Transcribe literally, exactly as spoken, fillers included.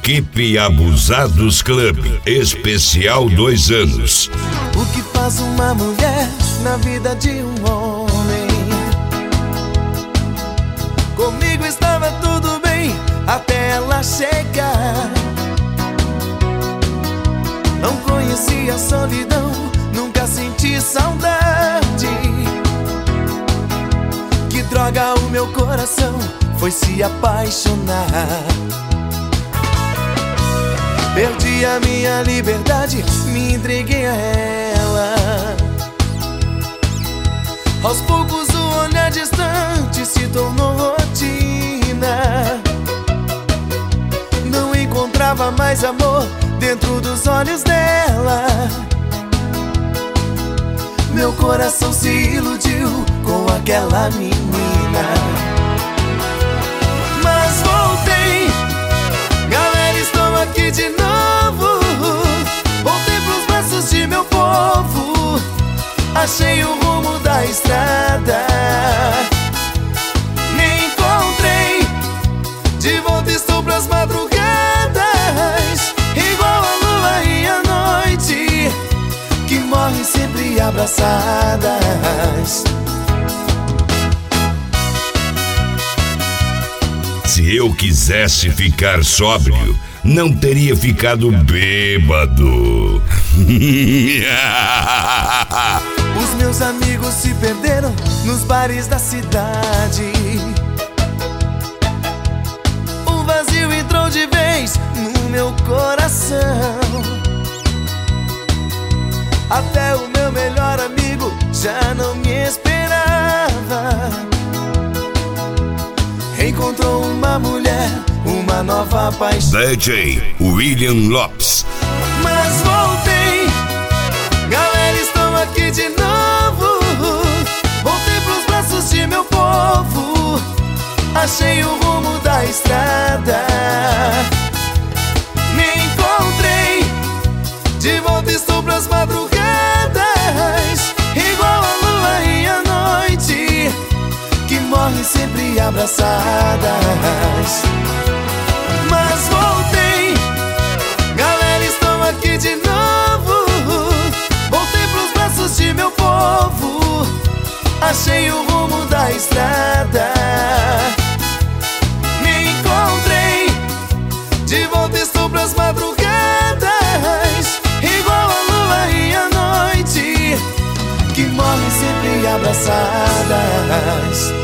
Equipe Abusados Club, especial dois anos. O que faz uma mulher na vida de um homem? Comigo estava tudo bem até ela chegar. Não conhecia a solidão, nunca senti saudade. Que droga, o meu coração foi se apaixonar. Perdi a minha liberdade, me entreguei a ela. Aos poucos o olhar distante se tornou rotina. Não encontrava mais amor dentro dos olhos dela. Meu coração se iludiu com aquela menina. Mas voltei, galera, estou aqui de novo. Voltei pros braços de meu povo. Achei o rumo da estrada. Me encontrei, de volta estou pras madrugadas. Igual a lua e a noite, que morrem sempre abraçadas. Se eu quisesse ficar sóbrio, não teria ficado bêbado. Os meus amigos se perderam nos bares da cidade. O vazio entrou de vez no meu coração. Até o meu melhor amigo já não me esperava. Encontrou uma mulher, uma nova paixão. D J William Lopes. Mas voltei, galera, estou aqui de novo. Voltei pros braços de meu povo. Achei o rumo da estrada. Me encontrei, de volta estou pras madrugadas. Igual a lua e a noite, que morrem sempre abraçadas. Mas voltei, galera, estou aqui de novo. Voltei pros braços de meu povo. Achei o rumo da estrada. Me encontrei, de volta estou pras madrugadas. Igual a lua e a noite, que morrem sempre abraçadas.